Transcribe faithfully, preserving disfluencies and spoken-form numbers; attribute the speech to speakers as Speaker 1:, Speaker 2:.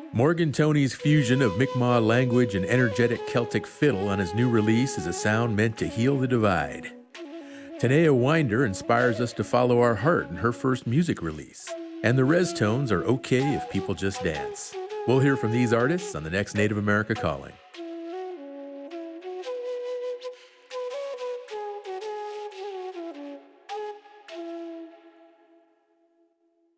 Speaker 1: Morgan Tony's fusion of Mi'kmaq language and energetic Celtic fiddle on his new release is a sound meant to heal the divide. Tanea Winder inspires us to follow our heart in her first music release. And the Res Tones are okay if people just dance. We'll hear from these artists on the next Native America Calling.